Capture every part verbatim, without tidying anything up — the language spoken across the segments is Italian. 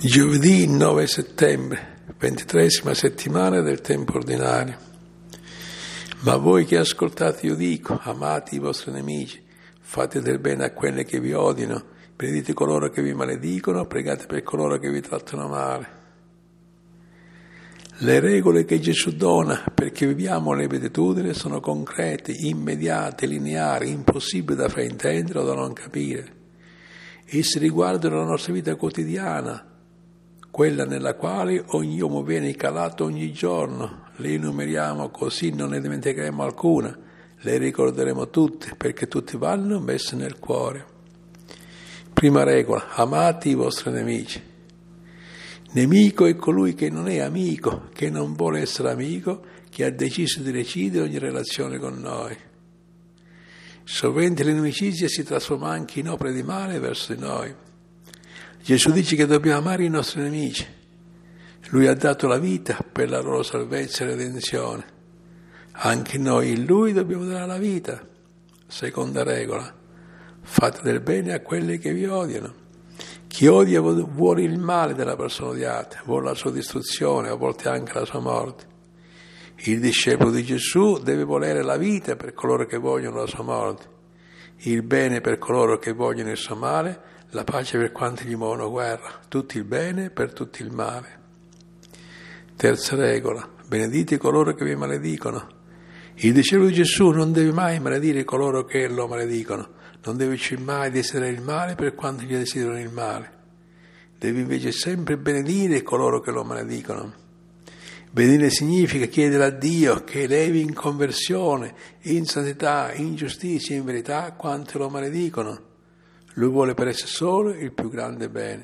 Giovedì nove settembre, ventitresima settimana del tempo ordinario. Ma voi che ascoltate io dico, amate i vostri nemici, fate del bene a quelli che vi odiano, benedite coloro che vi maledicono, pregate per coloro che vi trattano male. Le regole che Gesù dona perché viviamo le beatitudini sono concrete, immediate, lineari, impossibili da fraintendere o da non capire. Esse riguardano la nostra vita quotidiana, quella nella quale ogni uomo viene calato ogni giorno. Le enumeriamo così non ne dimenticheremo alcuna, le ricorderemo tutte perché tutte vanno messe nel cuore. Prima regola, amate i vostri nemici. Nemico è colui che non è amico, che non vuole essere amico, che ha deciso di recidere ogni relazione con noi. Sovente l'inimicizia si trasforma anche in opere di male verso di noi. Gesù dice che dobbiamo amare i nostri nemici. Lui ha dato la vita per la loro salvezza e redenzione. Anche noi in Lui dobbiamo dare la vita. Seconda regola, fate del bene a quelli che vi odiano. Chi odia vuole il male della persona odiata, vuole la sua distruzione, a volte anche la sua morte. Il discepolo di Gesù deve volere la vita per coloro che vogliono la sua morte, il bene per coloro che vogliono il suo male, la pace per quanti gli muovono guerra, tutti il bene per tutti il male. Terza regola, benedite coloro che vi maledicono. Il discepolo di Gesù non deve mai maledire coloro che lo maledicono, non deve mai desiderare il male per quanti gli desiderano il male. Deve invece sempre benedire coloro che lo maledicono. Benedire significa chiedere a Dio che levi in conversione, in santità, in giustizia, in verità, quanti lo maledicono. Lui vuole per esso solo il più grande bene.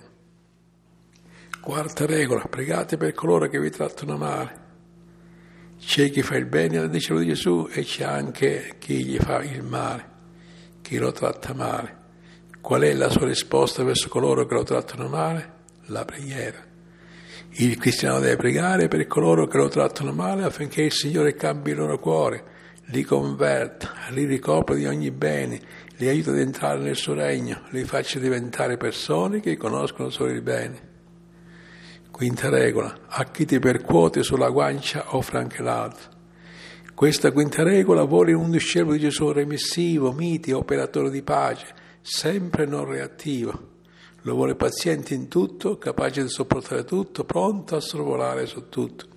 Quarta regola, pregate per coloro che vi trattano male. C'è chi fa il bene al discepolo di Gesù e c'è anche chi gli fa il male, chi lo tratta male. Qual è la sua risposta verso coloro che lo trattano male? La preghiera. Il cristiano deve pregare per coloro che lo trattano male affinché il Signore cambi il loro cuore, li converta, li ricopre di ogni bene, li aiuta ad entrare nel suo regno, li faccia diventare persone che conoscono solo il bene. Quinta regola, a chi ti percuote sulla guancia offre anche l'altro. Questa quinta regola vuole un discepolo di Gesù remissivo, mite, operatore di pace, sempre non reattivo. Lo vuole paziente in tutto, capace di sopportare tutto, pronto a sorvolare su tutto.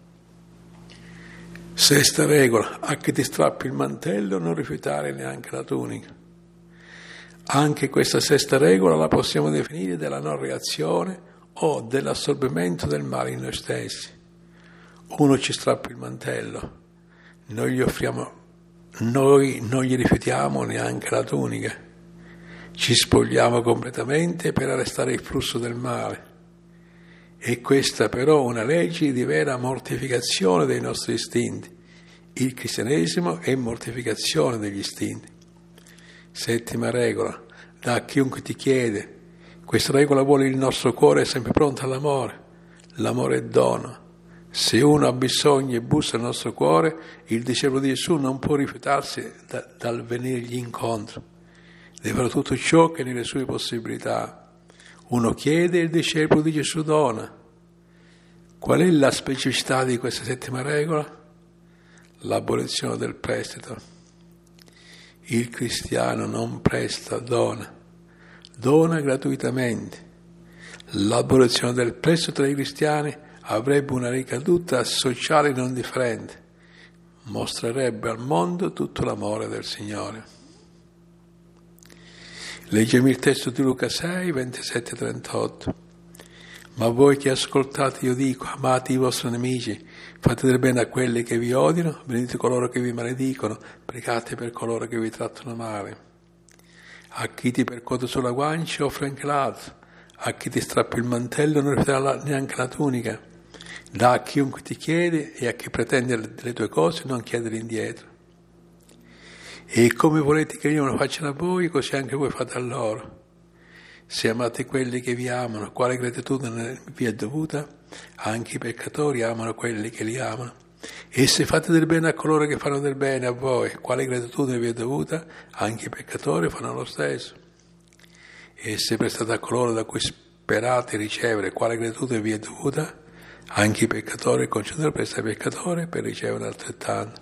Sesta regola, a chi ti strappi il mantello non rifiutare neanche la tunica. Anche questa sesta regola la possiamo definire della non reazione o dell'assorbimento del male in noi stessi. Uno ci strappa il mantello, noi gli offriamo, noi non gli rifiutiamo neanche la tunica, ci spogliamo completamente per arrestare il flusso del male. E questa però è una legge di vera mortificazione dei nostri istinti. Il cristianesimo è mortificazione degli istinti. Settima regola, da a chiunque ti chiede. Questa regola vuole il nostro cuore sempre pronto all'amore. L'amore è dono. Se uno ha bisogno e bussa al nostro cuore, il discepolo di Gesù non può rifiutarsi da, dal venirgli incontro. Deve fare tutto ciò che è nelle sue possibilità. Uno chiede e il discepolo di Gesù dona. Qual è la specificità di questa settima regola? L'abolizione del prestito. Il cristiano non presta, dona. Dona gratuitamente. L'abolizione del prestito tra i cristiani avrebbe una ricaduta sociale non differente. Mostrerebbe al mondo tutto l'amore del Signore. Leggiamo il testo di Luca sei, ventisette trentotto. Ma voi che ascoltate io dico, amate i vostri nemici, fate del bene a quelli che vi odiano, benedite coloro che vi maledicono, pregate per coloro che vi trattano male. A chi ti percuote sulla guancia offre anche l'altro, a chi ti strappa il mantello non rifiuterà neanche la tunica. Dà a chiunque ti chiede e a chi pretende le tue cose non chiedere indietro. E come volete che io lo faccia a voi, così anche voi fate a loro. Se amate quelli che vi amano, quale gratitudine vi è dovuta? Anche i peccatori amano quelli che li amano. E se fate del bene a coloro che fanno del bene a voi, quale gratitudine vi è dovuta? Anche i peccatori fanno lo stesso. E se prestate a coloro da cui sperate ricevere quale gratuità vi è dovuta, anche i peccatori concedere per essere peccatore per ricevere altrettanto.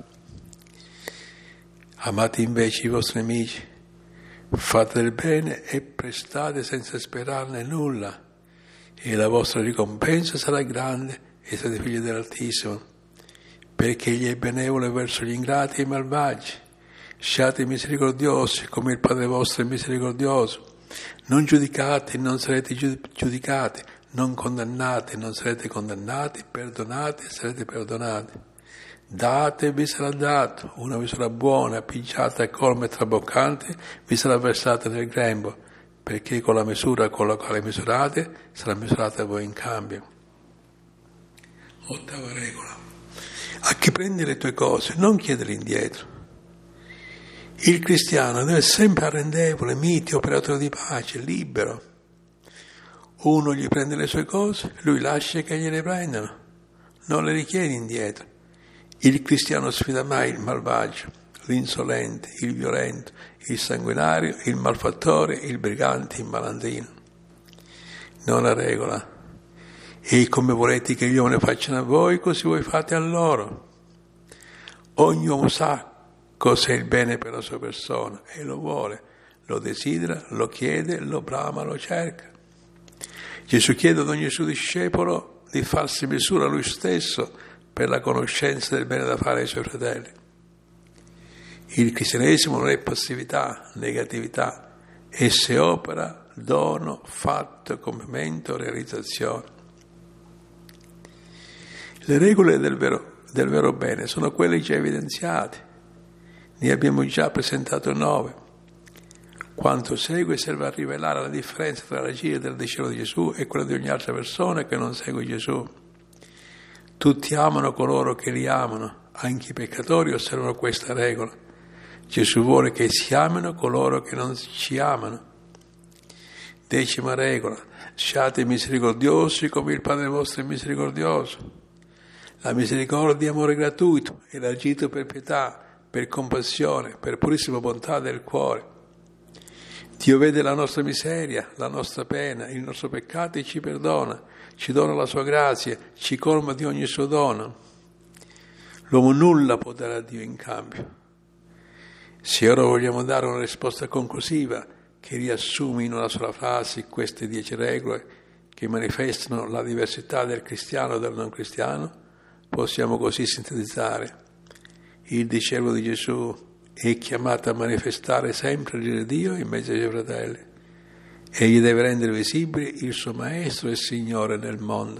Amate invece i vostri nemici, fate del bene e prestate senza sperarne nulla, e la vostra ricompensa sarà grande e siete figli dell'Altissimo, perché egli è benevolo verso gli ingrati e i malvagi. Siate misericordiosi come il Padre vostro è misericordioso. Non giudicate, non sarete giudicati, non condannate, non sarete condannati, perdonate, sarete perdonati. Date e vi sarà dato, una misura buona, pigiata e colma e traboccante, vi sarà versata nel grembo, perché con la misura con la quale misurate sarà misurata a voi in cambio. Ottava regola. A chi prendi le tue cose, non chiedere indietro. Il cristiano deve essere sempre arrendevole, mite, operatore di pace, libero. Uno gli prende le sue cose, lui lascia che gliele prendano, non le richiede indietro. Il cristiano sfida mai il malvagio, l'insolente, il violento, il sanguinario, il malfattore, il brigante, il malandrino. Nona regola. E come volete che gli uomini facciano a voi, così voi fate a loro. Ogni uomo sa cos'è il bene per la sua persona e lo vuole, lo desidera, lo chiede, lo brama, lo cerca. Gesù chiede ad ogni suo discepolo di farsi misura lui stesso per la conoscenza del bene da fare ai suoi fratelli. Il cristianesimo non è passività, negatività, esse opera, dono, fatto, compimento, realizzazione. Le regole del vero, del vero bene sono quelle già evidenziate. Ne abbiamo già presentato nove. Quanto segue serve a rivelare la differenza tra l'agire del discepolo di Gesù e quello di ogni altra persona che non segue Gesù. Tutti amano coloro che li amano, anche i peccatori osservano questa regola. Gesù vuole che si amino coloro che non ci amano. Decima regola. Siate misericordiosi come il Padre vostro è misericordioso. La misericordia è amore gratuito ed agito per pietà, per compassione, per purissima bontà del cuore. Dio vede la nostra miseria, la nostra pena, il nostro peccato e ci perdona, ci dona la sua grazia, ci colma di ogni suo dono. L'uomo nulla può dare a Dio in cambio. Se ora vogliamo dare una risposta conclusiva che riassumi in una sola frase queste dieci regole che manifestano la diversità del cristiano e del non cristiano, possiamo così sintetizzare. Il discepolo di Gesù è chiamato a manifestare sempre l'ira di Dio in mezzo ai suoi fratelli. Egli deve rendere visibile il suo Maestro e Signore nel mondo.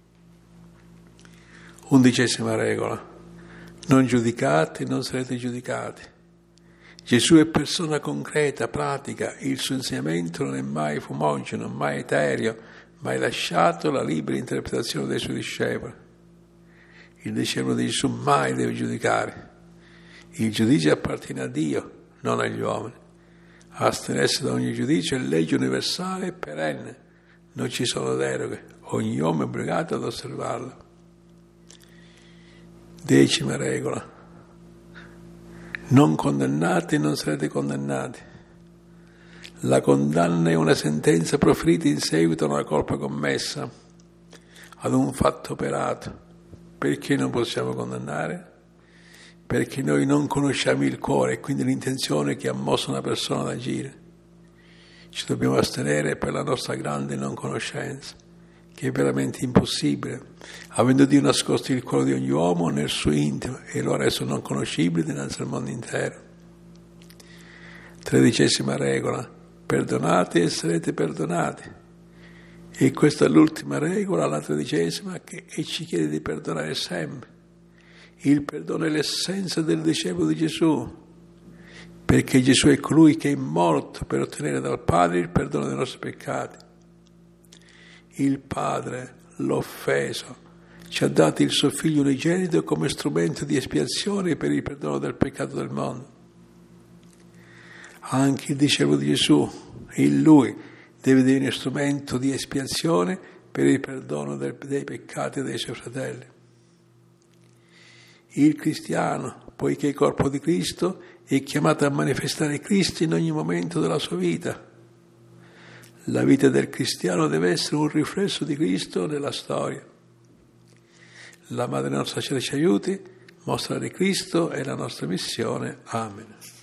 Undicesima regola. Non giudicate, non sarete giudicati. Gesù è persona concreta, pratica. Il suo insegnamento non è mai fumogeno, mai etereo, mai lasciato la libera interpretazione dei suoi discepoli. Il discepolo di Gesù mai deve giudicare. Il giudizio appartiene a Dio, non agli uomini. Astenersi da ogni giudizio è legge universale e perenne. Non ci sono deroghe. Ogni uomo è obbligato ad osservarlo. Decima regola. Non condannate e non sarete condannati. La condanna è una sentenza proferita in seguito a una colpa commessa, ad un fatto operato. Perché non possiamo condannare? Perché noi non conosciamo il cuore e quindi l'intenzione che ha mosso una persona ad agire. Ci dobbiamo astenere per la nostra grande non conoscenza, che è veramente impossibile, avendo Dio nascosto il cuore di ogni uomo nel suo intimo e lo ha reso non conoscibile dinanzi al mondo intero. Tredicesima regola. Perdonate e sarete perdonati. E questa è l'ultima regola, la tredicesima, che e ci chiede di perdonare sempre. Il perdono è l'essenza del discepolo di Gesù, perché Gesù è colui che è morto per ottenere dal Padre il perdono dei nostri peccati. Il Padre, l'offeso, ci ha dato il suo Figlio unigenito come strumento di espiazione per il perdono del peccato del mondo. Anche il discepolo di Gesù, in Lui, deve divenire strumento di espiazione per il perdono del, dei peccati dei suoi fratelli. Il cristiano, poiché è corpo di Cristo, è chiamato a manifestare Cristo in ogni momento della sua vita. La vita del cristiano deve essere un riflesso di Cristo nella storia. La Madre nostra ci aiuti, mostrare Cristo è la nostra missione. Amen.